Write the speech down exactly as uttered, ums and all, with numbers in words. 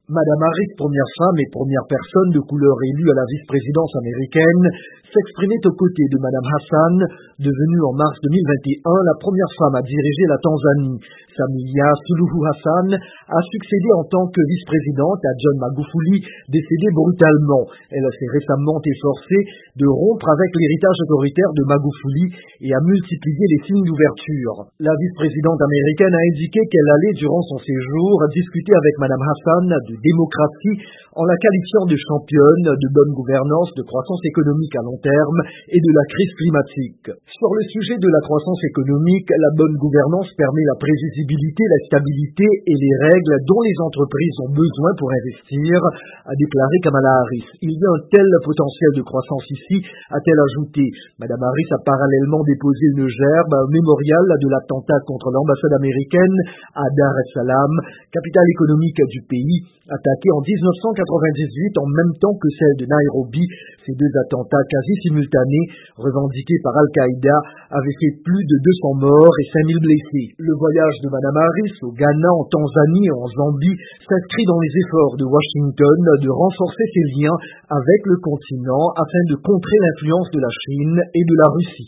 Madame Harris, première femme et première personne de couleur élue à la vice-présidence américaine, s'exprimait aux côtés de Madame Hassan, devenue en mars deux mille vingt et un la première femme à diriger la Tanzanie. Samia Suluhu Hassan a succédé en tant que vice-présidente à John Magufuli, décédé brutalement. Elle s'est récemment efforcée de rompre avec l'héritage autoritaire de Magufuli et a multiplié les signes d'ouverture. La vice-présidente américaine a indiqué qu'elle allait, durant son séjour, discuter avec Madame Hassan de démocratie en la qualifiant de championne de bonne gouvernance, de croissance économique à long terme et de la crise climatique. Sur le sujet de la croissance économique, la bonne gouvernance permet la prévisibilité, la stabilité et les règles dont les entreprises ont besoin pour investir, a déclaré Kamala Harris. Il y a un tel potentiel de croissance ici, a-t-elle ajouté. Madame Harris a parallèlement déposé une gerbe à un mémorial de l'attentat contre l'ambassade américaine à Dar es Salaam, capitale économique du pays, attaquée en dix-neuf cent quatre-vingt-dix-huit en même temps que celle de Nairobi. Ces deux attentats quasi simultanés, revendiqués par Al-Qaïda, avaient fait plus de deux cents morts et cinq mille blessés. Le voyage de Madame Harris au Ghana, en Tanzanie et en Zambie s'inscrit dans les efforts de Washington de renforcer ses liens avec le continent afin de contrer l'influence de la Chine et de la Russie.